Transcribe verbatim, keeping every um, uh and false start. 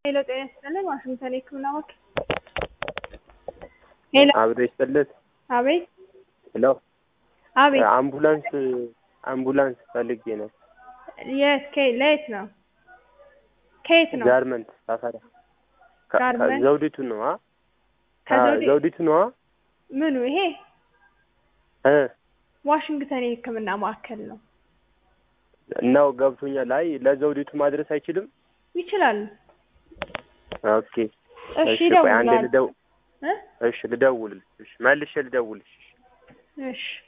ሄሎ ጤና ይስጥልኝ ዋሽንግተን የህክምና ወኪል ሄሎ አብሮ ይስጥልኝ አቤት ሄሎ አቤት አምቡላንስ አምቡላንስ ፈልጌ ነው የት ከየት ነው ከየት ነው ጋርመንት ሳፋራ ጋርመንት ዘውዲቱ ነው አ ከዘውዲቱ ዘውዲቱ ነው ምኑ ይሄ እ ዋሽንግተን የህክምና ማዕከል ነው ነው ገብቶኛል ላይ ለዘውዲቱ ማድረስ አይችልም ይችላል ኦኬ እሺ ደውል አንዴ ልደው እሺ ልደውልልሽ እሺ መልሼ ልደውልልሽ እሺ